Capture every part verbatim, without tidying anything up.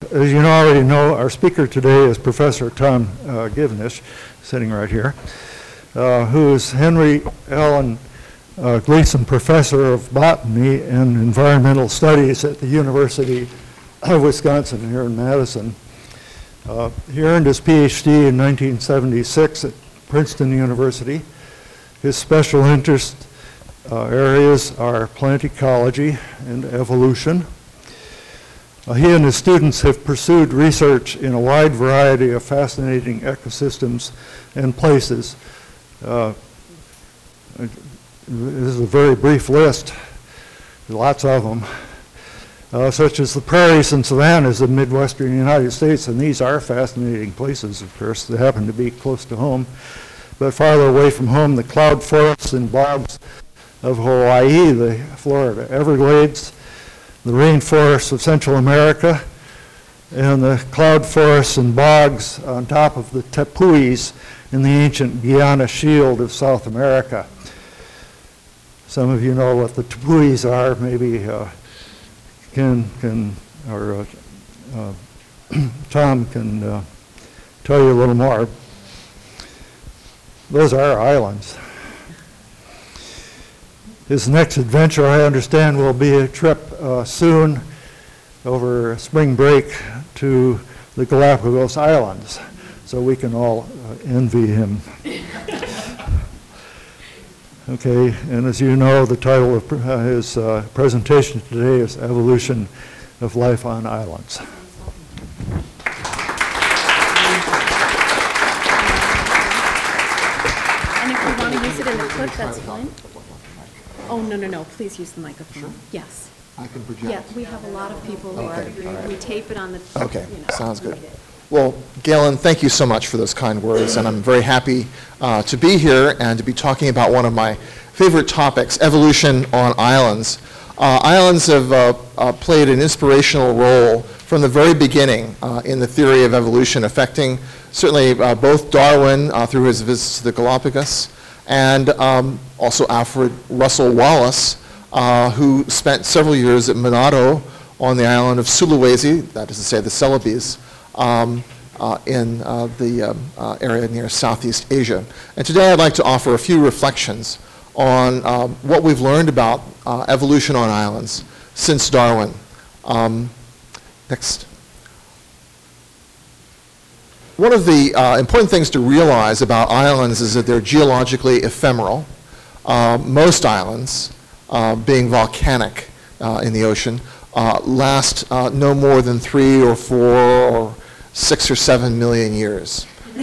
as you already know, our speaker today is Professor Tom uh, Givnish, sitting right here, uh, who is Henry Allen uh, Gleason Professor of Botany and Environmental Studies at the University of Wisconsin here in Madison. Uh, he earned his PhD in nineteen seventy-six at Princeton University. His special interest uh, areas are plant ecology and evolution. Uh, he and his students have pursued research in a wide variety of fascinating ecosystems and places. Uh, this is a very brief list, lots of them, uh, such as the prairies and savannas of Midwestern United States, and these are fascinating places, of course. They happen to be close to home. But farther away from home, the cloud forests and bogs of Hawaii, the Florida Everglades, the rainforests of Central America, and the cloud forests and bogs on top of the tepuis in the ancient Guiana Shield of South America. Some of you know what the tepuis are. Maybe uh, Ken can, or uh, uh, Tom can uh, tell you a little more. Those are islands. His next adventure, I understand, will be a trip uh, soon over spring break to the Galapagos Islands, so we can all uh, envy him. Okay, and as you know, the title of uh, his uh, presentation today is Evolution of Life on Islands. And if you want to use it in the clip, that's fine. Oh, no, no, no, please use the microphone. Sure. Yes. I can project. Yeah, we have a lot of people who Okay, are, all right. we tape it on the, Okay, you know, sounds good. read it. Well, Galen, thank you so much for those kind words, and I'm very happy uh, to be here and to be talking about one of my favorite topics, evolution on islands. Uh, islands have uh, uh, played an inspirational role from the very beginning uh, in the theory of evolution, affecting certainly uh, both Darwin uh, through his visits to the Galapagos, and um, also Alfred Russel Wallace, uh, who spent several years at Manado on the island of Sulawesi, that is to say the Celebes, um, uh, in uh, the um, uh, area near Southeast Asia. And today I'd like to offer a few reflections on um, what we've learned about uh, evolution on islands since Darwin. Um, next. One of the uh, important things to realize about islands is that they're geologically ephemeral. Uh, most islands, uh, being volcanic uh, in the ocean, uh, last uh, no more than three or four or six or seven million years.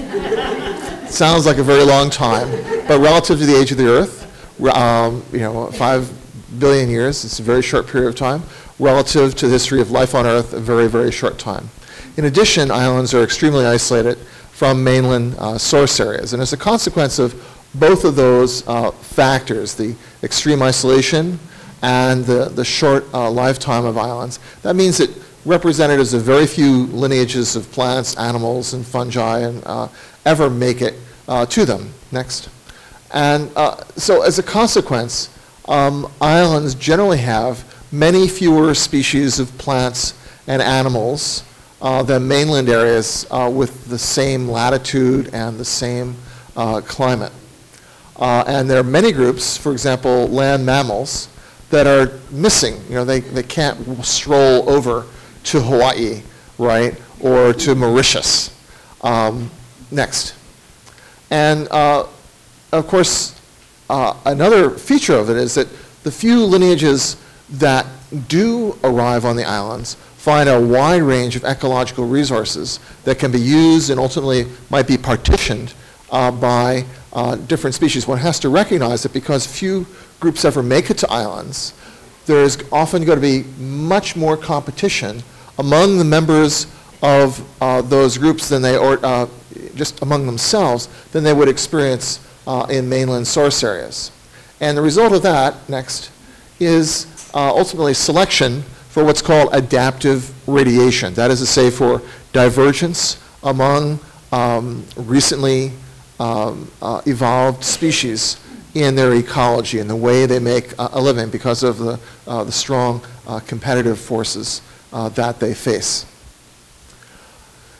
Sounds like a very long time, but relative to the age of the Earth, um, you know, five billion years, it's a very short period of time. Relative to the history of life on Earth, a very, very short time. In addition, islands are extremely isolated from mainland uh, source areas. And as a consequence of both of those uh, factors, the extreme isolation and the, the short uh, lifetime of islands, that means that representatives of very few lineages of plants, animals, and fungi and, uh, ever make it uh, to them. Next. And uh, so as a consequence, um, islands generally have many fewer species of plants and animals Uh, than mainland areas uh, with the same latitude and the same uh, climate. Uh, and there are many groups, for example, land mammals, that are missing. You know, they, they can't stroll over to Hawaii, right, or to Mauritius. Um, next. And uh, of course, uh, another feature of it is that the few lineages that do arrive on the islands find a wide range of ecological resources that can be used and ultimately might be partitioned uh, by uh, different species. One has to recognize that because few groups ever make it to islands, there is often going to be much more competition among the members of uh, those groups than they, or uh, just among themselves, than they would experience uh, in mainland source areas. And the result of that, next, is uh, ultimately selection for what's called adaptive radiation. That is to say, for divergence among um, recently um, uh, evolved species in their ecology and the way they make uh, a living because of the, uh, the strong uh, competitive forces uh, that they face.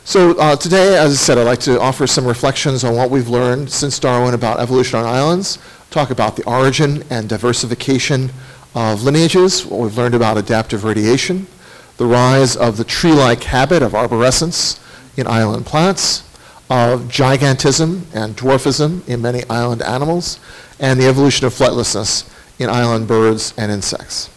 So uh, today, as I said, I'd like to offer some reflections on what we've learned since Darwin about evolution on islands, talk about the origin and diversification of lineages, what we've learned about adaptive radiation, the rise of the tree-like habit of arborescence in island plants, of gigantism and dwarfism in many island animals, and the evolution of flightlessness in island birds and insects.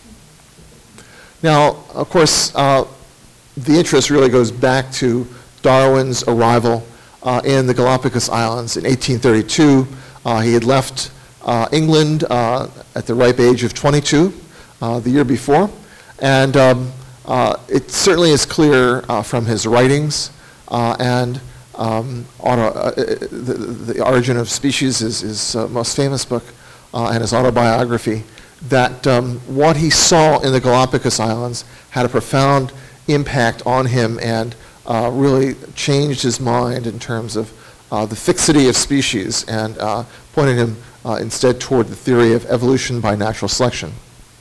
Now, of course, uh, the interest really goes back to Darwin's arrival uh, in the Galapagos Islands in eighteen thirty-two. Uh, he had left uh, England uh, at the ripe age of twenty-two uh, the year before, and um, uh, it certainly is clear uh, from his writings uh, and um, auto, uh, the, the Origin of Species is his uh, most famous book uh, and his autobiography, that um, what he saw in the Galapagos Islands had a profound impact on him and uh, really changed his mind in terms of uh, the fixity of species and uh, pointed him uh, instead toward the theory of evolution by natural selection.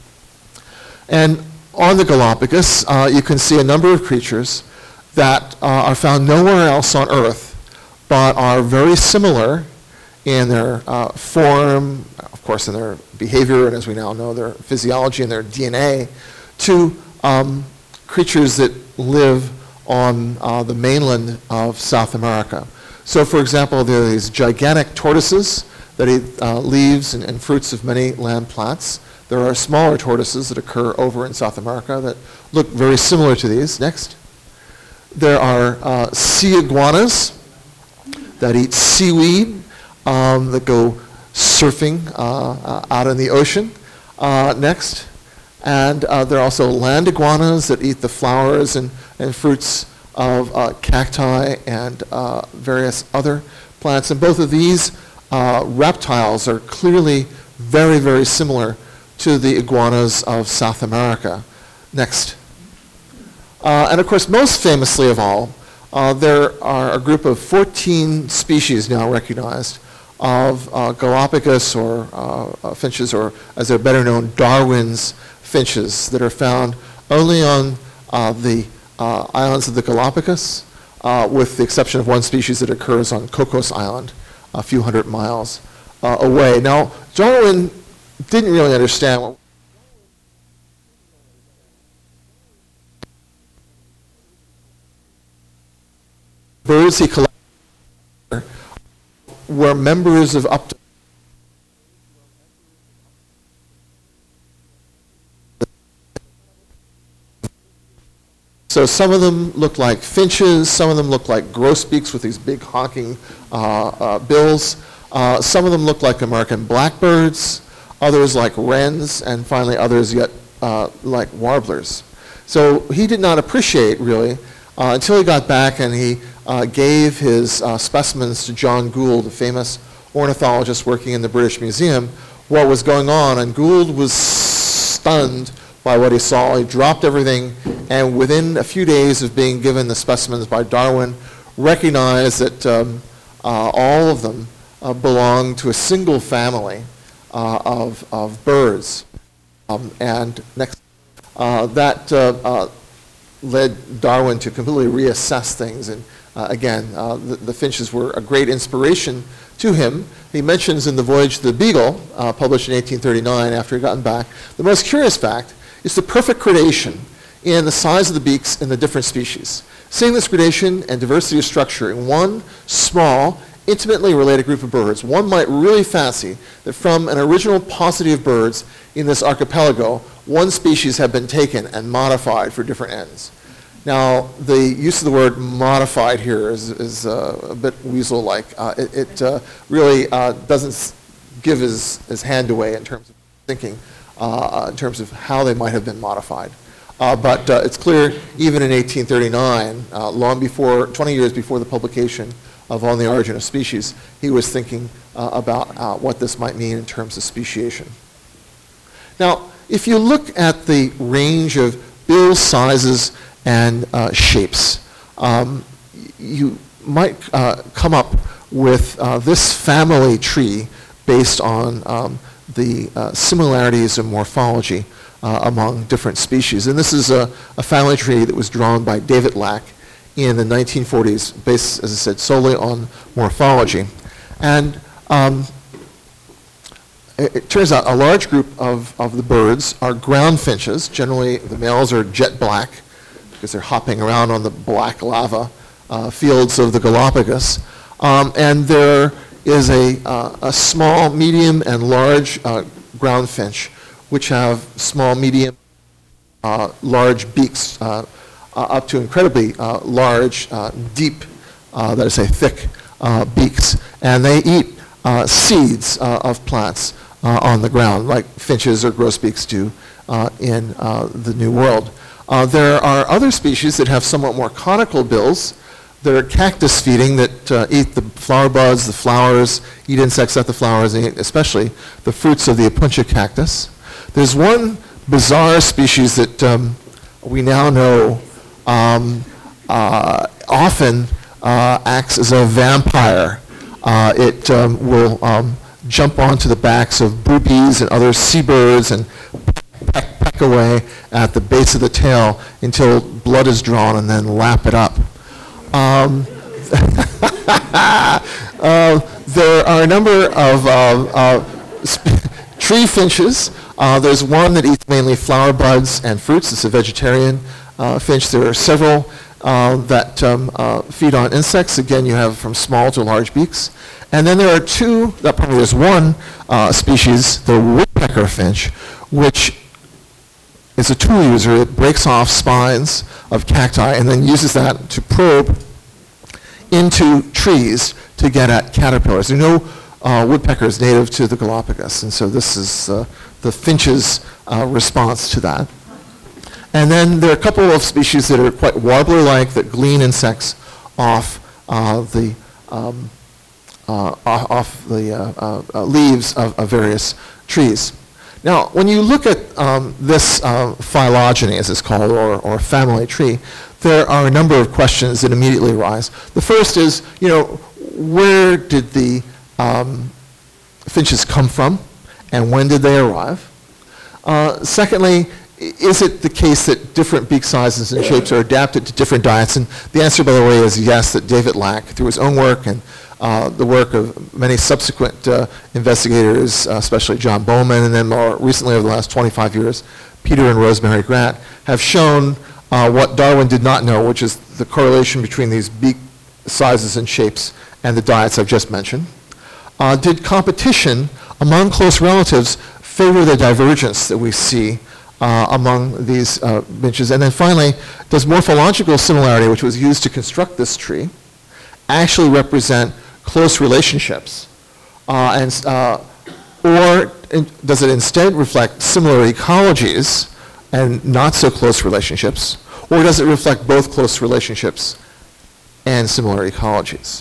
And on the Galapagos, uh, you can see a number of creatures that uh, are found nowhere else on Earth, but are very similar in their uh, form, of course in their behavior, and as we now know, their physiology and their D N A, to um, creatures that live on uh, the mainland of South America. So for example, there are these gigantic tortoises that eat uh, leaves and, and fruits of many land plants. There are smaller tortoises that occur over in South America that look very similar to these. Next. There are uh, sea iguanas that eat seaweed, um, that go surfing uh, uh, out in the ocean. Uh, next. And uh, there are also land iguanas that eat the flowers and, and fruits of uh, cacti and uh, various other plants. And both of these uh, reptiles are clearly very, very similar to the iguanas of South America. Next. Uh, and of course, most famously of all, uh, there are a group of fourteen species now recognized of uh, Galapagos or uh, uh, finches, or as they're better known, Darwin's finches, that are found only on uh, the uh, islands of the Galapagos, uh, with the exception of one species that occurs on Cocos Island, a few hundred miles uh, away. Now, Darwin didn't really understand what birds he collected were members of up to So some of them look like finches, some of them look like grosbeaks with these big honking uh, uh, bills. Uh, some of them look like American blackbirds, others like wrens, and finally others yet uh, like warblers. So he did not appreciate, really, uh, until he got back and he uh, gave his uh, specimens to John Gould, a famous ornithologist working in the British Museum, what was going on. And Gould was stunned by what he saw. He dropped everything, and within a few days of being given the specimens by Darwin, recognized that um, uh, all of them uh, belonged to a single family uh, of, of birds. Um, and next, uh, that uh, uh, led Darwin to completely reassess things. And uh, again, uh, the, the finches were a great inspiration to him. He mentions in The Voyage of the Beagle, uh, published in eighteen thirty-nine after he'd gotten back, the most curious fact is the perfect gradation in the size of the beaks in the different species. Seeing this gradation and diversity of structure in one small, intimately related group of birds, one might really fancy that from an original paucity of birds in this archipelago, one species had been taken and modified for different ends. Now, the use of the word modified here is, is uh, a bit weasel-like. Uh, it it uh, really uh, doesn't give his, his hand away in terms of thinking, uh, in terms of how they might have been modified. Uh, but uh, it's clear, even in eighteen thirty-nine, uh, long before, twenty years before the publication of On the Origin of Species, he was thinking uh, about uh, what this might mean in terms of speciation. Now, if you look at the range of bill sizes and uh, shapes, um, you might uh, come up with uh, this family tree based on um, the uh, similarities in morphology uh, among different species. And this is a, a family tree that was drawn by David Lack in the nineteen forties, based, as I said, solely on morphology. And um, it, it turns out a large group of, of the birds are ground finches. Generally, the males are jet black because they're hopping around on the black lava uh, fields of the Galapagos. Um, and there is a, uh, a small, medium, and large uh, ground finch, which have small, medium, uh, large beaks, uh, uh, up to incredibly uh, large, uh, deep, uh, that is to say, thick uh, beaks. And they eat uh, seeds uh, of plants uh, on the ground, like finches or grosbeaks do uh, in uh, the New World. Uh, there are other species that have somewhat more conical bills that are cactus feeding, that uh, eat the flower buds, the flowers, eat insects at the flowers, and eat especially the fruits of the Opuntia cactus. There's one bizarre species that um, we now know um, uh, often uh, acts as a vampire. Uh, it um, will um, jump onto the backs of boobies and other seabirds and peck, peck away at the base of the tail until blood is drawn and then lap it up. Um, uh, there are a number of uh, uh, sp- tree finches. Uh, there's one that eats mainly flower buds and fruits. It's a vegetarian uh, finch. There are several uh, that um, uh, feed on insects. Again, you have from small to large beaks. And then there are two, uh, probably there's one uh, species, the woodpecker finch, which is a tool user. It breaks off spines of cacti and then uses that to probe into trees to get at caterpillars. There are no uh, woodpeckers native to the Galapagos, and so this is uh, the finch's uh, response to that. And then there are a couple of species that are quite warbler-like that glean insects off uh, the um, uh, off the uh, uh, uh, leaves of, of various trees. Now, when you look at um, this uh, phylogeny, as it's called, or, or family tree, there are a number of questions that immediately arise. The first is, you know, where did the um, finches come from, and when did they arrive? Uh, secondly, is it the case that different beak sizes and shapes are adapted to different diets? And the answer, by the way, is yes, that David Lack, through his own work and uh, the work of many subsequent uh, investigators, uh, especially John Bowman, and then more recently over the last twenty-five years, Peter and Rosemary Grant, have shown uh, what Darwin did not know, which is the correlation between these beak sizes and shapes and the diets I've just mentioned. Uh, did competition among close relatives favor the divergence that we see Uh, among these uh, finches? And then finally, does morphological similarity, which was used to construct this tree, actually represent close relationships? Uh, and, uh, or in, does it instead reflect similar ecologies and not so close relationships? Or does it reflect both close relationships and similar ecologies?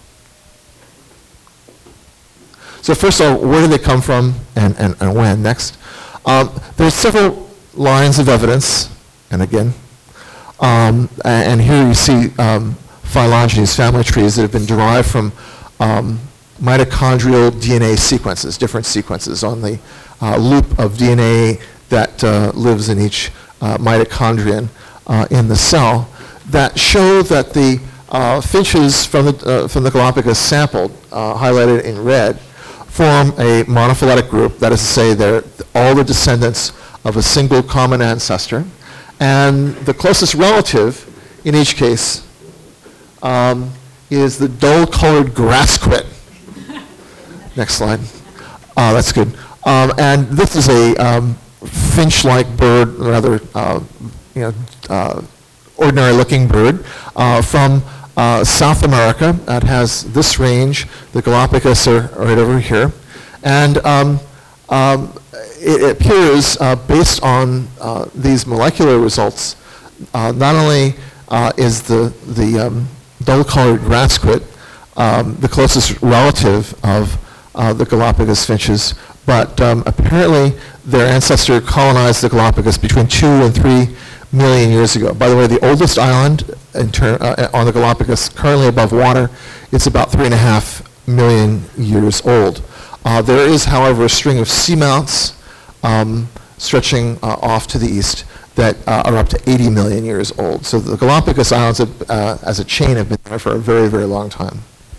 So first of all, where did they come from, and, and, and when? Next. Um, there's several lines of evidence, and again, um, and, and here you see um, phylogenies, family trees that have been derived from um, mitochondrial D N A sequences, different sequences on the uh, loop of D N A that uh, lives in each uh, mitochondrion uh, in the cell, that show that the uh, finches from the, uh, from the Galapagos sampled, uh, highlighted in red, form a monophyletic group. That is to say, they're all the descendants of a single common ancestor. And the closest relative, in each case, um, is the dull-colored grassquit. Next slide. Uh, that's good. Um, and this is a um, finch-like bird, rather, uh, you know, uh, ordinary-looking bird uh, from uh, South America. It has this range. The Galapagos are right over here. And um, um, it appears, uh, based on uh, these molecular results, uh, not only uh, is the, the um, dull-colored grassquit um, the closest relative of uh, the Galapagos finches, but um, apparently their ancestor colonized the Galapagos between two and three million years ago. By the way, the oldest island in ter- uh, on the Galapagos, currently above water, it's about three and a half million years old. Uh, there is, however, a string of seamounts um, stretching uh, off to the east that uh, are up to eighty million years old. So the Galapagos Islands have, uh, as a chain have been there for a very, very long time.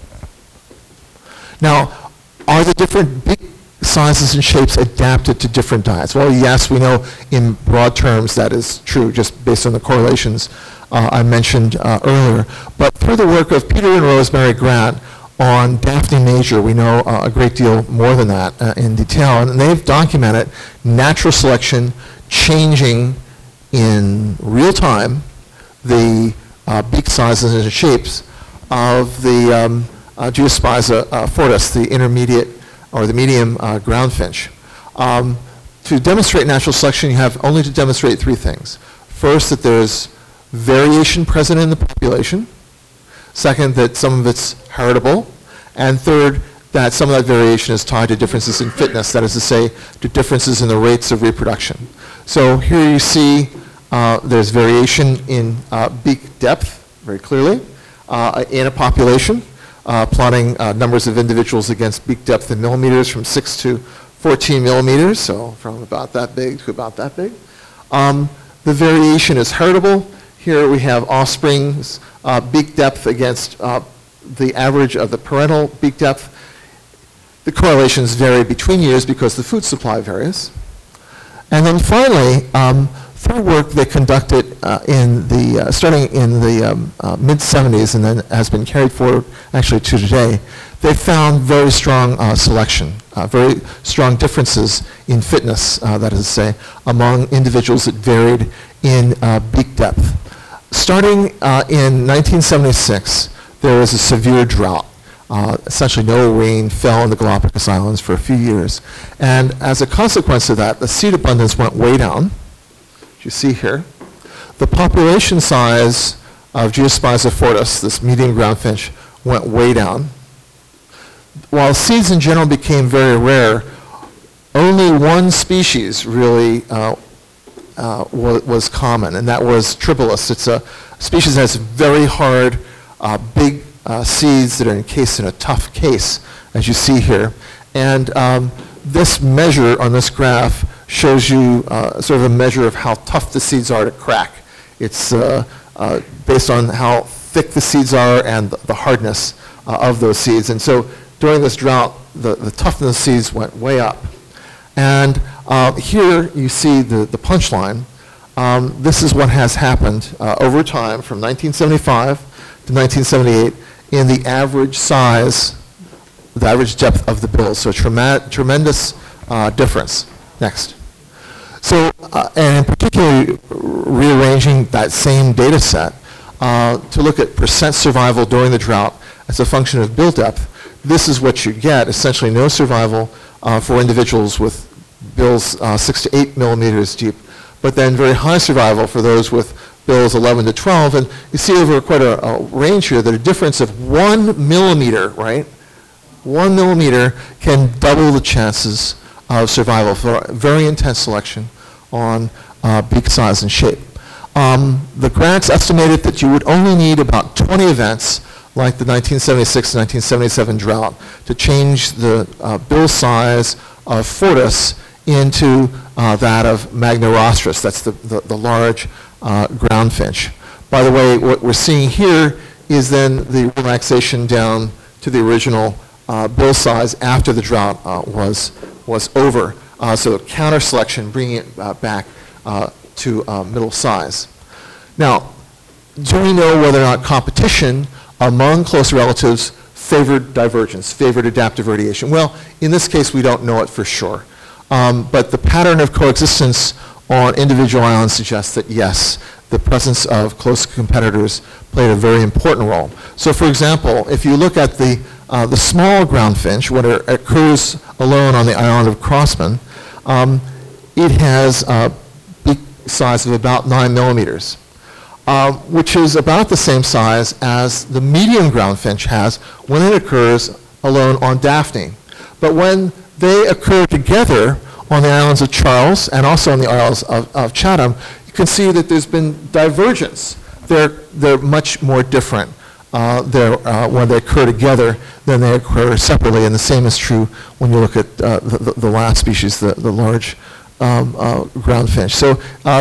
Now, are the different big sizes and shapes adapted to different diets? Well, yes, we know in broad terms that is true, just based on the correlations uh, I mentioned uh, earlier. But through the work of Peter and Rosemary Grant on Daphne major, we know uh, a great deal more than that uh, in detail, and they've documented natural selection changing in real time the uh, beak sizes and shapes of the um, uh, Geospiza uh, fortis, the intermediate or the medium uh, ground finch. Um, to demonstrate natural selection, you have only to demonstrate three things. First, that there's variation present in the population. Second, that some of it's heritable. And third, that some of that variation is tied to differences in fitness, that is to say, to differences in the rates of reproduction. So here you see uh, there's variation in uh, beak depth, very clearly, uh, in a population, uh, plotting uh, numbers of individuals against beak depth in millimeters from six to fourteen millimeters, so from about that big to about that big. Um, the variation is heritable. Here we have offspring's uh, beak depth against uh, the average of the parental beak depth. The correlations vary between years because the food supply varies. And then finally, um, through work they conducted uh, in the, uh, starting in the um, uh, mid seventies and then has been carried forward actually to today, they found very strong uh, selection, uh, very strong differences in fitness, uh, that is to say, among individuals that varied in uh, beak depth. Starting uh, in nineteen seventy-six, there was a severe drought. Uh, essentially no rain fell in the Galapagos Islands for a few years. And as a consequence of that, the seed abundance went way down, as you see here. The population size of Geospiza fortis, this medium ground finch, went way down. While seeds in general became very rare, only one species really uh, uh, was, was common, and that was Tribolus. It's a species that has very hard, uh, big Uh, seeds that are encased in a tough case, as you see here. And um, this measure on this graph shows you uh, sort of a measure of how tough the seeds are to crack. It's uh, uh, based on how thick the seeds are and the hardness uh, of those seeds. And so during this drought, the, the toughness of the seeds went way up. And uh, here you see the, the punchline. Um, this is what has happened uh, over time from nineteen seventy-five to nineteen seventy-eight in the average size, the average depth of the bills. So trema tremendous uh, difference. Next. So, uh, and particularly rearranging that same data set uh, to look at percent survival during the drought as a function of bill depth, this is what you get, essentially no survival uh, for individuals with bills uh, six to eight millimeters deep, but then very high survival for those with bills eleven to twelve, and you see over quite a, a range here that a difference of one millimeter, right? One millimeter can double the chances of survival for very intense selection on uh, beak size and shape. Um, the grants estimated that you would only need about twenty events like the nineteen seventy-six to nineteen seventy-seven drought to change the uh, bill size of fortis into uh, that of Magnorostris. That's the, the, the large Uh, ground finch. By the way, what we're seeing here is then the relaxation down to the original uh, bill size after the drought uh, was, was over. Uh, so counter selection, bringing it uh, back uh, to uh, middle size. Now, do we know whether or not competition among close relatives favored divergence, favored adaptive radiation? Well, in this case, we don't know it for sure. Um, but the pattern of coexistence on individual islands suggests that yes, the presence of close competitors played a very important role. So for example, if you look at the, uh, the small ground finch, when it occurs alone on the island of Crossman, um, it has a beak size of about nine millimeters, uh, which is about the same size as the medium ground finch has when it occurs alone on Daphne. But when they occur together on the islands of Charles and also on the isles of, of Chatham, you can see that there's been divergence. They're, they're much more different uh, they're, uh, when they occur together than they occur separately, and the same is true when you look at uh, the, the, the last species, the, the large um, uh, ground finch. So uh,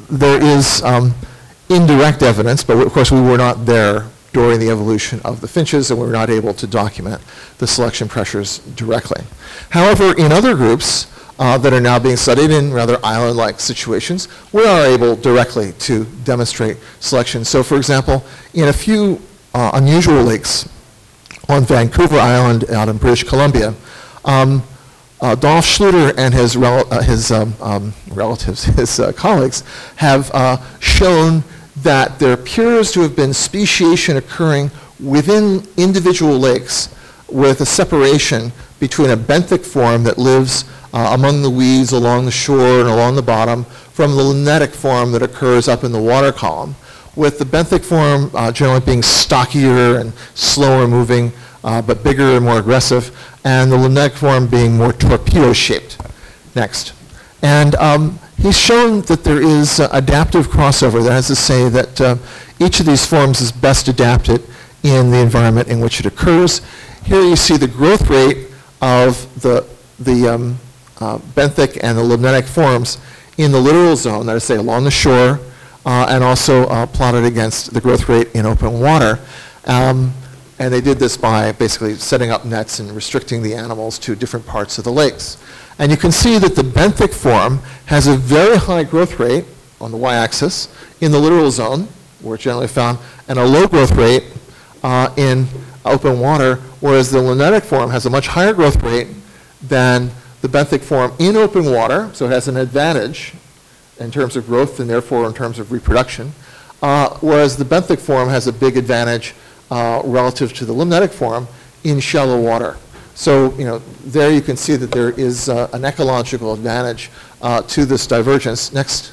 there is um, indirect evidence, but of course we were not there during the evolution of the finches, and we were not able to document the selection pressures directly. However, in other groups uh, that are now being studied in rather island-like situations, we are able directly to demonstrate selection. So for example, in a few uh, unusual lakes on Vancouver Island out in British Columbia, um, uh, Dolph Schluter and his, rel uh, his um, um, relatives, his uh, colleagues, have uh, shown that there appears to have been speciation occurring within individual lakes with a separation between a benthic form that lives uh, among the weeds along the shore and along the bottom from the limnetic form that occurs up in the water column, with the benthic form uh, generally being stockier and slower moving, uh, but bigger and more aggressive, and the limnetic form being more torpedo-shaped. Next. And um, he's shown that there is uh, adaptive crossover. That is to say that uh, each of these forms is best adapted in the environment in which it occurs. Here you see the growth rate of the, the um, uh, benthic and the limnetic forms in the littoral zone, that is to say along the shore, uh, and also uh, plotted against the growth rate in open water. Um, and they did this by basically setting up nets and restricting the animals to different parts of the lakes. And you can see that the benthic form has a very high growth rate on the y-axis in the littoral zone, where it's generally found, and a low growth rate uh, in open water, whereas the limnetic form has a much higher growth rate than the benthic form in open water, so it has an advantage in terms of growth and therefore in terms of reproduction, uh, whereas the benthic form has a big advantage uh, relative to the limnetic form in shallow water. So, you know, there you can see that there is uh, an ecological advantage uh, to this divergence. Next.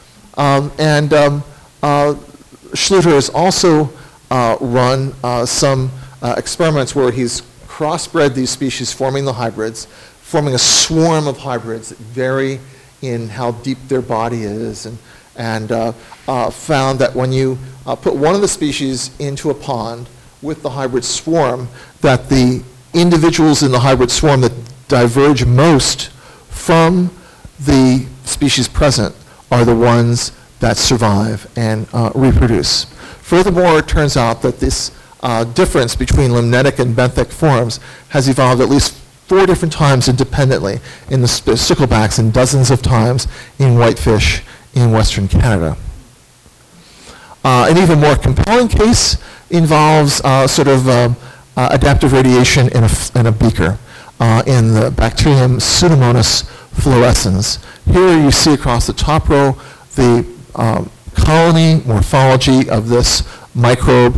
Um, and um, uh, Schluter has also uh, run uh, some uh, experiments where he's crossbred these species, forming the hybrids, forming a swarm of hybrids that vary in how deep their body is, and, and uh, uh, found that when you uh, put one of the species into a pond with the hybrid swarm, that the individuals in the hybrid swarm that diverge most from the species present are the ones that survive and uh, reproduce. Furthermore, it turns out that this uh, difference between limnetic and benthic forms has evolved at least four different times independently in the sticklebacks and dozens of times in whitefish in Western Canada. Uh, an even more compelling case involves uh, sort of um, Uh, adaptive radiation in a, in a beaker uh, in the bacterium Pseudomonas fluorescens. Here you see across the top row the um, colony morphology of this microbe.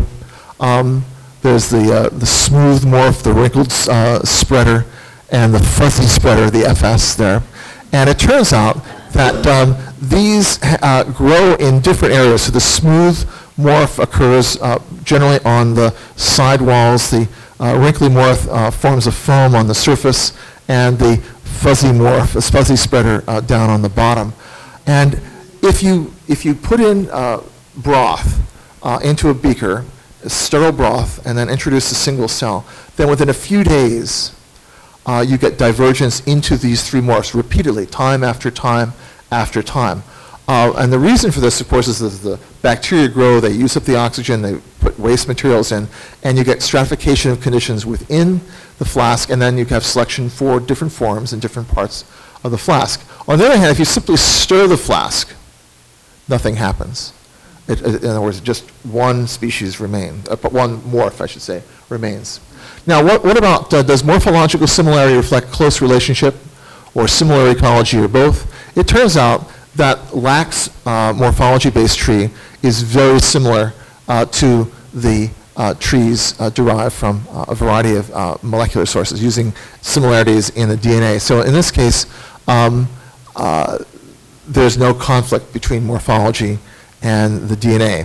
Um, there's the, uh, the smooth morph, the wrinkled uh, spreader, and the fuzzy spreader, the F S there. And it turns out that um, these uh, grow in different areas. So the smooth morph occurs uh, generally on the side walls. The uh, wrinkly morph uh, forms a foam on the surface, and the fuzzy morph, a fuzzy spreader, uh, down on the bottom. And if you if you put in uh, broth uh, into a beaker, a sterile broth, and then introduce a single cell, then within a few days, uh, you get divergence into these three morphs repeatedly, time after time after time. Uh, and the reason for this, of course, is that the bacteria grow, they use up the oxygen, they put waste materials in, and you get stratification of conditions within the flask, and then you have selection for different forms in different parts of the flask. On the other hand, if you simply stir the flask, nothing happens. It, it, in other words, just one species remains, uh, one morph, I should say, remains. Now, what, what about, uh, does morphological similarity reflect close relationship or similar ecology or both? It turns out that Lack's uh, morphology-based tree is very similar uh, to the uh, trees uh, derived from uh, a variety of uh, molecular sources using similarities in the D N A. So in this case, um, uh, there's no conflict between morphology and the D N A.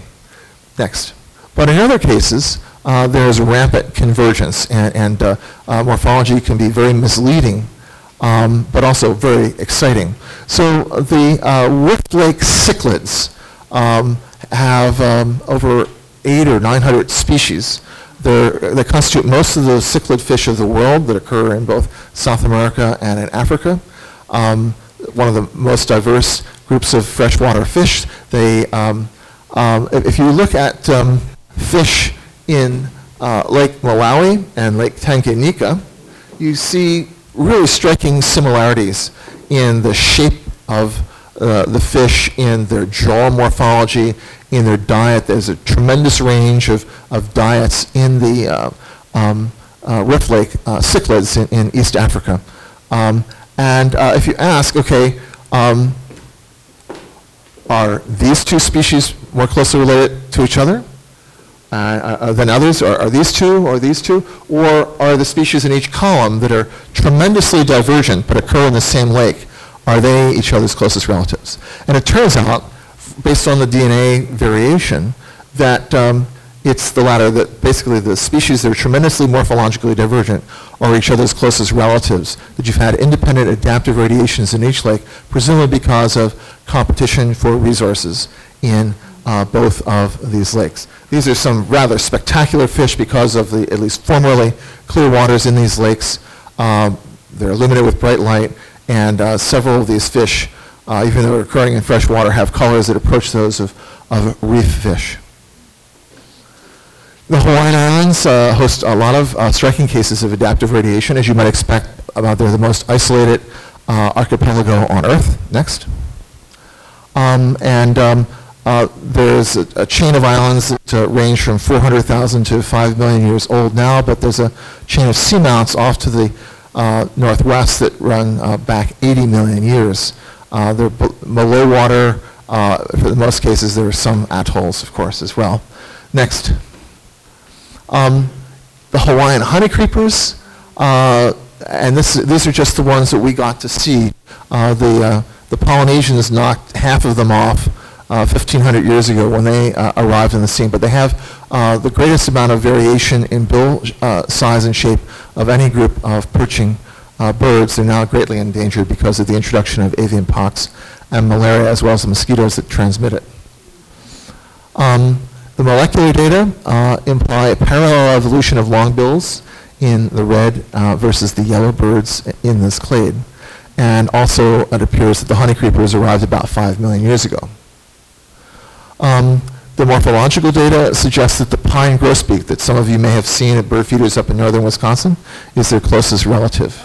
Next. But in other cases, uh, there's rampant convergence, and, and uh, uh, morphology can be very misleading, Um, but also very exciting. So the uh, Rift Lake cichlids um, have um, over eight or nine hundred species. They're, they constitute most of the cichlid fish of the world that occur in both South America and in Africa. Um, one of the most diverse groups of freshwater fish. They, um, um, if if you look at um, fish in uh, Lake Malawi and Lake Tanganyika, you see really striking similarities in the shape of uh, the fish, in their jaw morphology, in their diet. There's a tremendous range of, of diets in the uh, um, uh, Rift Lake uh, cichlids in, in East Africa. Um, and uh, if you ask, okay, um, are these two species more closely related to each other uh, uh, than others? Or are these two or these two? Or are the species in each column that are tremendously divergent but occur in the same lake, are they each other's closest relatives? And it turns out, based on the D N A variation, that um, it's the latter, that basically the species that are tremendously morphologically divergent are each other's closest relatives, that you've had independent adaptive radiations in each lake, presumably because of competition for resources in uh, both of these lakes. These are some rather spectacular fish because of the, at least formerly, clear waters in these lakes. Um, they're illuminated with bright light, and uh, several of these fish, uh, even though they're occurring in fresh water, have colors that approach those of, of reef fish. The Hawaiian Islands uh, host a lot of uh, striking cases of adaptive radiation, as you might expect. About they're the most isolated uh, archipelago on Earth. Next. Um, and um, uh, there's a, a chain of islands that uh, range from four hundred thousand to five million years old now, but there's a chain of seamounts off to the uh, northwest that run uh, back eighty million years. Uh, they're below water. Uh, for the most cases, there are some atolls, of course, as well. Next. Um, the Hawaiian honeycreepers, uh, and this, these are just the ones that we got to see. Uh, the, uh, the Polynesians knocked half of them off uh, fifteen hundred years ago when they uh, arrived on the scene, but they have uh, the greatest amount of variation in bill uh, size and shape of any group of perching uh, birds. They're now greatly endangered because of the introduction of avian pox and malaria, as well as the mosquitoes that transmit it. Um, The molecular data uh, imply a parallel evolution of longbills in the red uh, versus the yellow birds in this clade. And also it appears that the honeycreepers arrived about five million years ago. Um, the morphological data suggests that the pine grosbeak that some of you may have seen at bird feeders up in northern Wisconsin is their closest relative.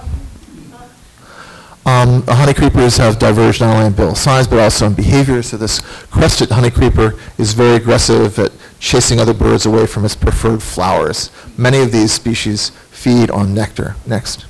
Um, the honeycreepers have diverged not only in bill size but also in behavior. So this crested honeycreeper is very aggressive at chasing other birds away from its preferred flowers. Many of these species feed on nectar. Next.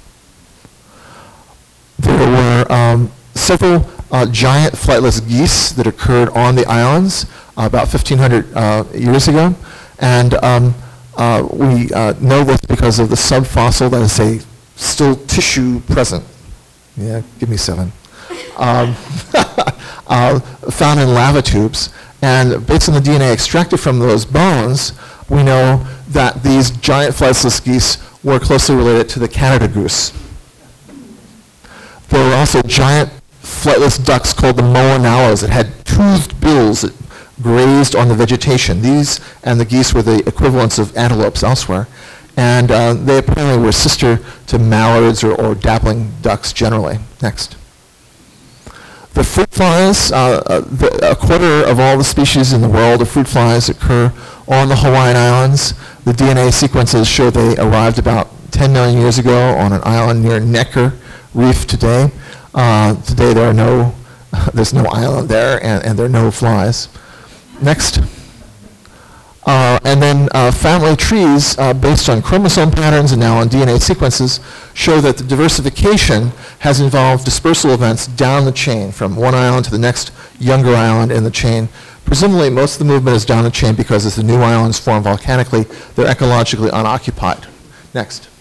There were um, several uh, giant flightless geese that occurred on the islands uh, about fifteen hundred uh, years ago. And um, uh, we uh, know this because of the subfossil, that is a still tissue present. Yeah, give me seven. Um, uh, found in lava tubes. And based on the D N A extracted from those bones, we know that these giant flightless geese were closely related to the Canada goose. There were also giant flightless ducks called the moanawas that had toothed bills that grazed on the vegetation. These and the geese were the equivalents of antelopes elsewhere. And uh, they apparently were sister to mallards or, or dappling ducks generally. Next. The fruit flies, uh, uh, the, a quarter of all the species in the world of fruit flies occur on the Hawaiian Islands. The D N A sequences show they arrived about ten million years ago on an island near Necker Reef today. Uh, today there are no, there's no island there, and, and there are no flies. Next. Uh, and then uh, family trees, uh, based on chromosome patterns and now on D N A sequences, show that the diversification has involved dispersal events down the chain from one island to the next younger island in the chain. Presumably, most of the movement is down the chain because as the new islands form volcanically, they're ecologically unoccupied. Next.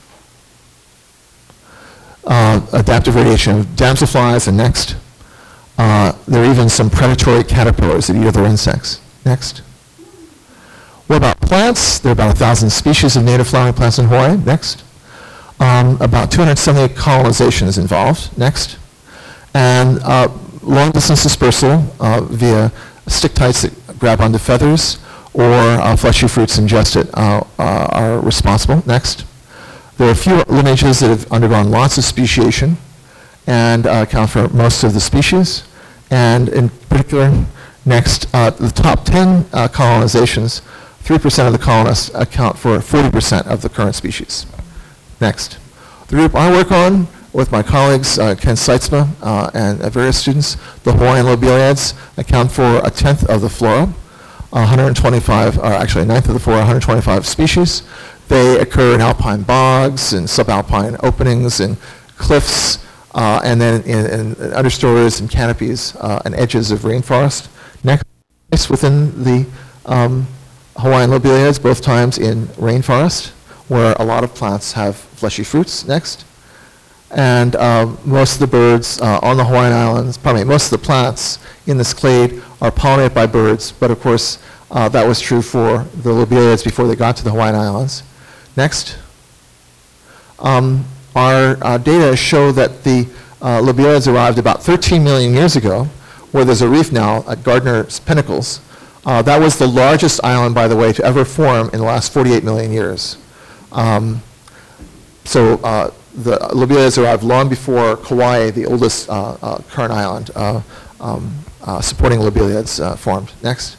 Uh, adaptive radiation of damselflies, and next. Uh, there are even some predatory caterpillars that eat other insects. Next. What about plants? There are about one thousand species of native flowering plants in Hawaii. Next. Um, about two hundred seventy colonizations involved. Next. And uh, long-distance dispersal uh, via stick-tites that grab onto feathers or uh, fleshy fruits ingested uh, uh, are responsible. Next. There are a few lineages that have undergone lots of speciation and uh, account for most of the species. And in particular, next, uh, the top ten uh, colonizations, three percent of the colonists account for forty percent of the current species. Next. The group I work on with my colleagues, uh, Ken Seitzma uh, and uh, various students, the Hawaiian lobeliads account for a tenth of the flora, one hundred twenty-five, or actually a ninth of the flora, one hundred twenty-five species. They occur in alpine bogs and subalpine openings and cliffs, uh, and then in, in understories and canopies uh, and edges of rainforest. Next, within the um, Hawaiian lobeliads, both times in rainforest, where a lot of plants have fleshy fruits. Next. And uh, most of the birds uh, on the Hawaiian Islands, pardon me, most of the plants in this clade are pollinated by birds, but of course uh, that was true for the lobeliads before they got to the Hawaiian Islands. Next. Um, our uh, data show that the uh, lobeliads arrived about thirteen million years ago, where there's a reef now at Gardner's Pinnacles. Uh, that was the largest island, by the way, to ever form in the last forty-eight million years. Um, so uh, the lobeliads arrived long before Kauai, the oldest uh, uh, current island uh, um, uh, supporting lobeliads, uh, formed. Next.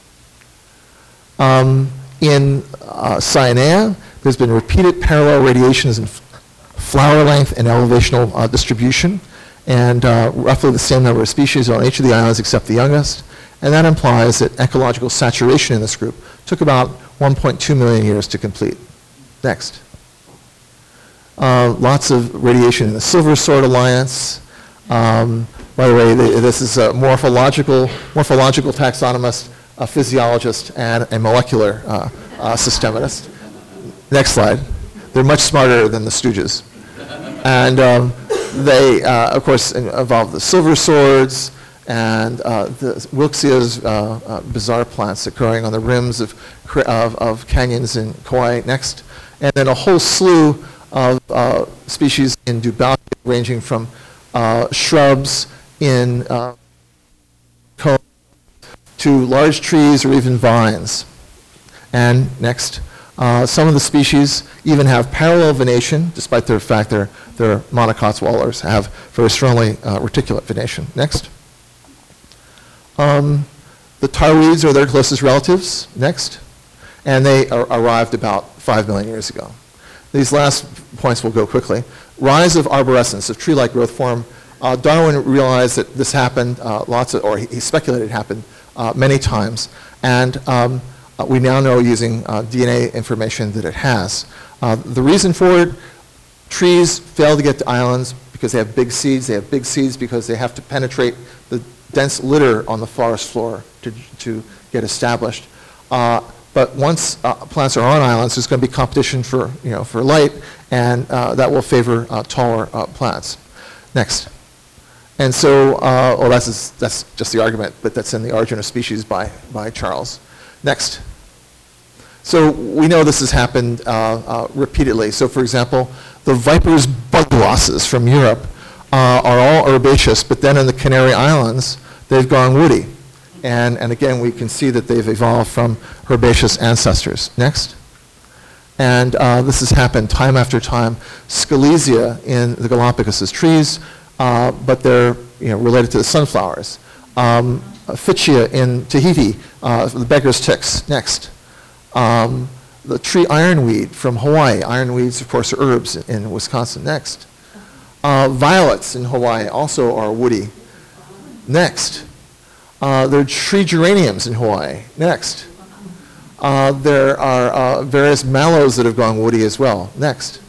Um, in uh, Cyanea, there's been repeated parallel radiations in flower length and elevational uh, distribution, and uh, roughly the same number of species on each of the islands except the youngest. And that implies that ecological saturation in this group took about one point two million years to complete. Next. Uh, lots of radiation in the Silver Sword Alliance. Um, by the way, the, this is a morphological, morphological taxonomist, a physiologist, and a molecular uh, uh, systematist. Next slide. They're much smarter than the Stooges. And um, they, uh, of course, involve the silver swords and uh, the Wilkexia's uh, uh, bizarre plants occurring on the rims of, of, of canyons in Kauai. Next. And then a whole slew of uh, species in Dubalia, ranging from uh, shrubs in uh, cones to large trees or even vines. And next, uh, some of the species even have parallel venation, despite the fact they're, they're monocots wallers, have very strongly uh, reticulate venation. Next. Um, the tarweeds are their closest relatives. Next. And they ar arrived about five million years ago. These last points will go quickly. Rise of arborescence, of tree-like growth form. Uh, Darwin realized that this happened uh, lots of, or he, he speculated it happened uh, many times. And um, uh, we now know using uh, D N A information that it has. Uh, the reason for it, trees fail to get to islands because they have big seeds. They have big seeds because they have to penetrate the dense litter on the forest floor to, to get established. Uh, But once uh, plants are on islands, there's going to be competition for, you know, for light, and uh, that will favor uh, taller uh, plants. Next. And so, uh, well, that's, just, that's just the argument, but that's in The Origin of Species by, by Charles. Next. So we know this has happened uh, uh, repeatedly. So for example, the Viper's bug losses from Europe uh, are all herbaceous, but then in the Canary Islands, they've gone woody. And, and again, we can see that they've evolved from herbaceous ancestors. Next. And uh, this has happened time after time. Scalesia in the Galapagos trees, uh, but they're, you know, related to the sunflowers. Um, Ficcia in Tahiti, uh, the beggar's ticks. Next. Um, the tree ironweed from Hawaii. Ironweeds, of course, are herbs in, in Wisconsin. Next. Uh, violets in Hawaii also are woody. Next. Uh, there are tree geraniums in Hawaii. Next. Uh, there are uh, various mallows that have gone woody as well. Next.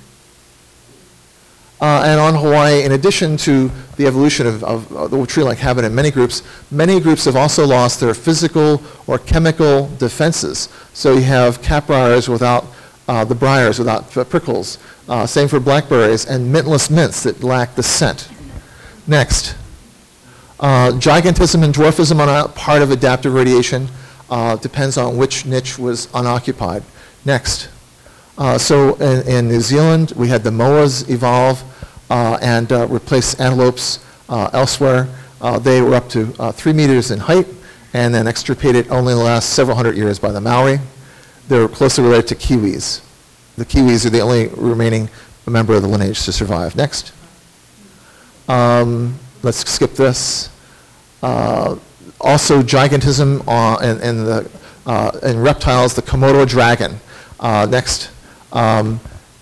Uh, and on Hawaii, in addition to the evolution of, of, of the tree-like habit in many groups, many groups have also lost their physical or chemical defenses. So you have capbriars without uh, the briars, without prickles. Uh, same for blackberries, and mintless mints that lack the scent. Next. Uh, gigantism and dwarfism on a part of adaptive radiation uh, depends on which niche was unoccupied. Next. Uh, so in, in New Zealand, we had the moas evolve uh, and uh, replace antelopes uh, elsewhere. Uh, they were up to uh, three meters in height and then extirpated only in the last several hundred years by the Maori. They're closely related to kiwis. The kiwis are the only remaining member of the lineage to survive. Next. Um, let's skip this. uh, also gigantism uh, in, in, the, uh, in reptiles, the Komodo dragon. Uh, next, um,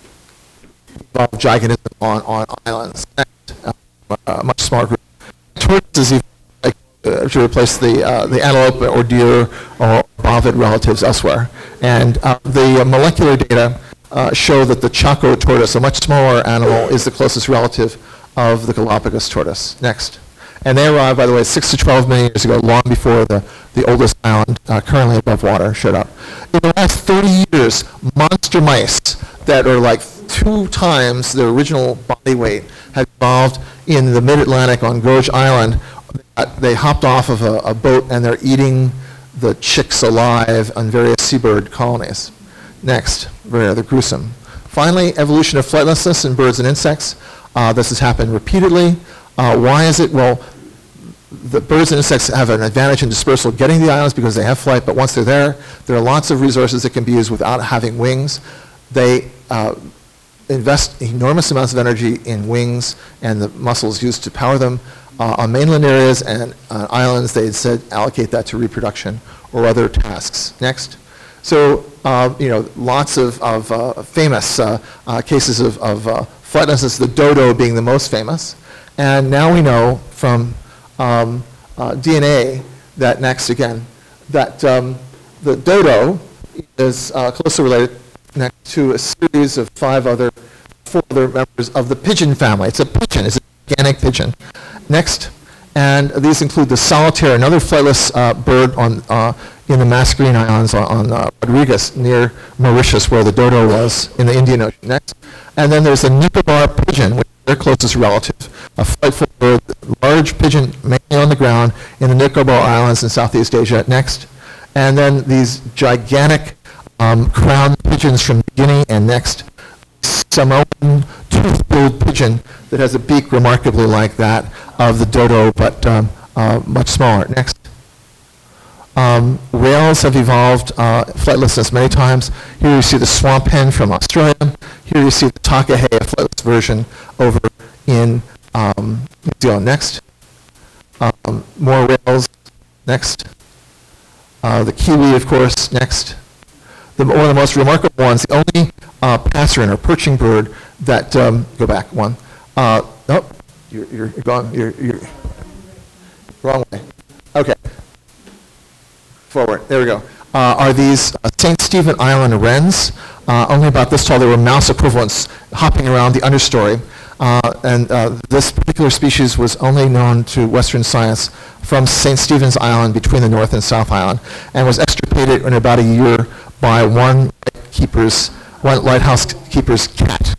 gigantism on, on islands. Next, uh, a much smaller group. Tortoises evolved uh, to replace the, uh, the antelope or deer or bovid relatives elsewhere. And uh, the molecular data uh, show that the Chaco tortoise, a much smaller animal, is the closest relative of the Galapagos tortoise. Next. And they arrived, by the way, six to twelve million years ago, long before the, the oldest island uh, currently above water showed up. In the last thirty years, monster mice that are like two times their original body weight have evolved in the mid-Atlantic on Gouge Island. They hopped off of a, a boat and they're eating the chicks alive on various seabird colonies. Next, very rather gruesome. Finally, evolution of flightlessness in birds and insects. Uh, this has happened repeatedly. Uh, why is it? Well, the birds and insects have an advantage in dispersal getting to the islands because they have flight, but once they're there, there are lots of resources that can be used without having wings. They uh, invest enormous amounts of energy in wings and the muscles used to power them. Uh, on mainland areas and uh, islands, they instead allocate that to reproduction or other tasks. Next. So, uh, you know, lots of, of uh, famous uh, uh, cases of, of uh, flightlessness, the dodo being the most famous. And now we know from um, uh, D N A that, next again, that um, the dodo is uh, closely related next to a series of five other, four other members of the pigeon family. It's a pigeon, it's a gigantic pigeon. Next, and these include the solitaire, another flightless uh, bird on, uh, in the Mascarene Islands on, on uh, Rodriguez near Mauritius, where the dodo was in the Indian Ocean. Next, and then there's the Nicobar pigeon, which is their closest relative, a flightful bird, large pigeon mainly on the ground in the Nicobar Islands in Southeast Asia. Next, and then these gigantic um, crowned pigeons from Guinea, and next, Samoan tooth-billed pigeon that has a beak remarkably like that of the dodo, but um, uh, much smaller. Next. Um, whales have evolved uh, flightlessness many times. Here you see the swamp hen from Australia. Here you see the takahe, a flightless version over in um, New Zealand. Next. Um, more whales. Next. Uh, the kiwi, of course. Next. The, one of the most remarkable ones, the only uh, passerine or perching bird that, um, go back one. Uh, oh, you're, you're, you're going, you're, you're, wrong way. Okay. Forward, there we go. Uh, are these uh, Saint Stephen Island wrens, uh, only about this tall. They were mouse equivalents hopping around the understory. Uh, and uh, this particular species was only known to Western science from Saint Stephen's Island between the North and South Island, and was extirpated in about a year by one keeper's, one lighthouse keeper's cat.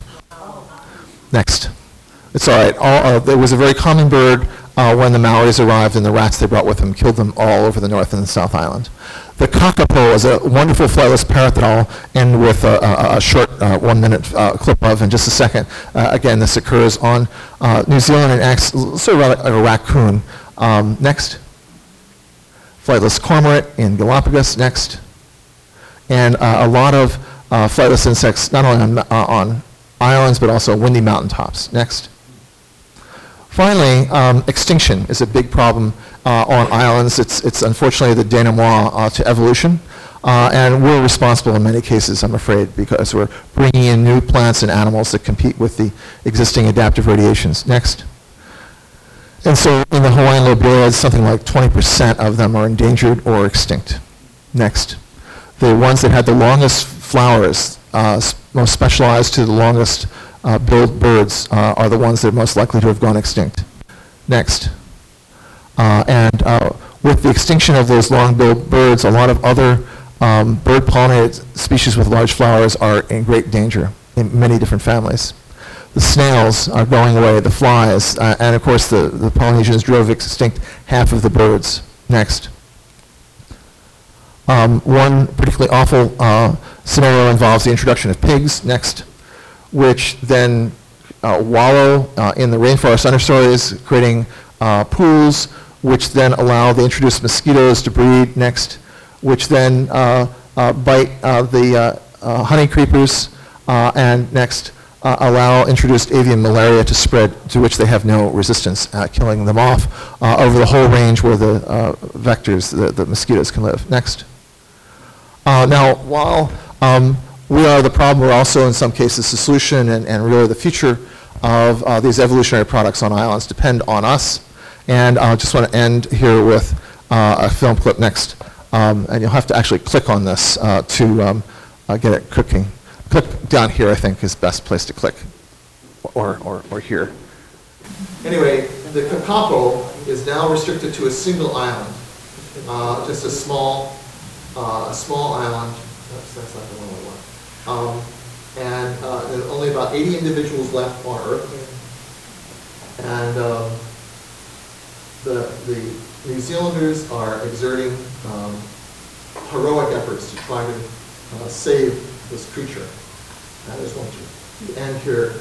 Next. It's all right. All, uh, it was a very common bird uh, when the Maoris arrived, and the rats they brought with them killed them all over the North and the South Island. The kakapo is a wonderful flightless parrot that I'll end with a, a, a short uh, one-minute uh, clip of in just a second. Uh, again, this occurs on uh, New Zealand and acts sort of like a raccoon. Um, next. Flightless cormorant in Galapagos. Next. And uh, a lot of uh, flightless insects, not only on, uh, on islands, but also windy mountaintops. Next. Finally, um, extinction is a big problem uh, on islands. It's, it's unfortunately the denouement uh, to evolution. Uh, and we're responsible in many cases, I'm afraid, because we're bringing in new plants and animals that compete with the existing adaptive radiations. Next. And so in the Hawaiian lobeliads, something like twenty percent of them are endangered or extinct. Next. The ones that had the longest flowers, uh, most specialized to the longest uh, billed birds, uh, are the ones that are most likely to have gone extinct. Next. Uh, and uh, with the extinction of those long-billed birds, a lot of other um, bird-pollinated species with large flowers are in great danger in many different families. The snails are going away, the flies, uh, and of course the, the Polynesians drove extinct half of the birds. Next. Um, one particularly awful uh, scenario involves the introduction of pigs, next, which then uh, wallow uh, in the rainforest understories, creating uh, pools, which then allow the introduced mosquitoes to breed, next, which then uh, uh, bite uh, the uh, uh, honey creepers, uh, and next, uh, allow introduced avian malaria to spread, to which they have no resistance, uh, killing them off uh, over the whole range where the uh, vectors, the, the mosquitoes can live. Next. Uh, now, while um, we are the problem, we're also in some cases the solution, and, and really the future of uh, these evolutionary products on islands depend on us. And I just want to end here with uh, a film clip next. Um, and you'll have to actually click on this uh, to um, uh, get it cooking. Click down here, I think, is the best place to click, or, or, or here. Anyway, the kakapo is now restricted to a single island, uh, just a small, uh, a small island. That's, that's not the one we want. Um, and uh, there's only about eighty individuals left on Earth. And um, the, the New Zealanders are exerting um, heroic efforts to try to uh, save this creature. I just want to end here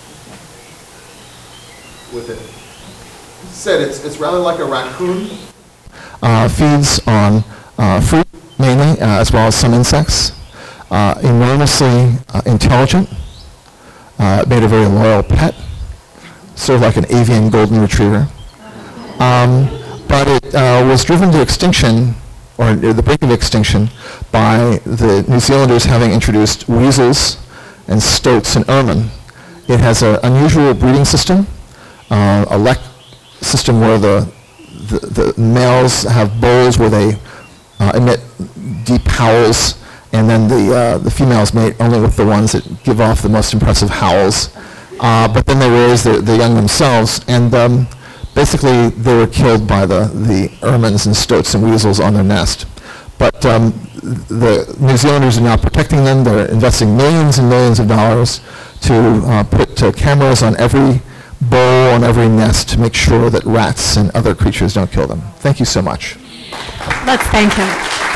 with it. Said it's, it's rather like a raccoon. Uh, feeds on uh, fruit mainly, uh, as well as some insects. Uh, enormously uh, intelligent. Uh, made a very loyal pet. Sort of like an avian golden retriever. Um, but it uh, was driven to extinction, or the brink of extinction, by the New Zealanders having introduced weasels and stoats and ermine. It has an unusual breeding system, uh, a lek system where the, the, the males have bowls where they uh, emit deep howls, and then the, uh, the females mate only with the ones that give off the most impressive howls. Uh, but then they raise the, the young themselves, and um, basically they were killed by the, the ermines and stoats and weasels on their nest. But um, the New Zealanders are now protecting them. They're investing millions and millions of dollars to uh, put uh, cameras on every bowl, on every nest, to make sure that rats and other creatures don't kill them. Thank you so much. Let's thank him.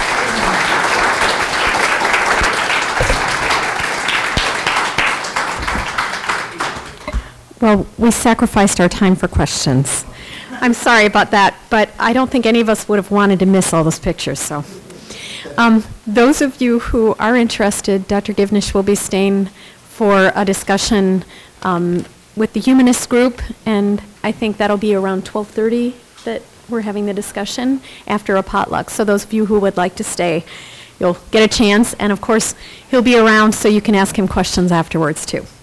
Well, we sacrificed our time for questions. I'm sorry about that, but I don't think any of us would have wanted to miss all those pictures, so. Um, those of you who are interested, Doctor Givnish will be staying for a discussion um, with the humanist group, and I think that'll be around twelve thirty that we're having the discussion after a potluck. So those of you who would like to stay, you'll get a chance, and of course, he'll be around so you can ask him questions afterwards too.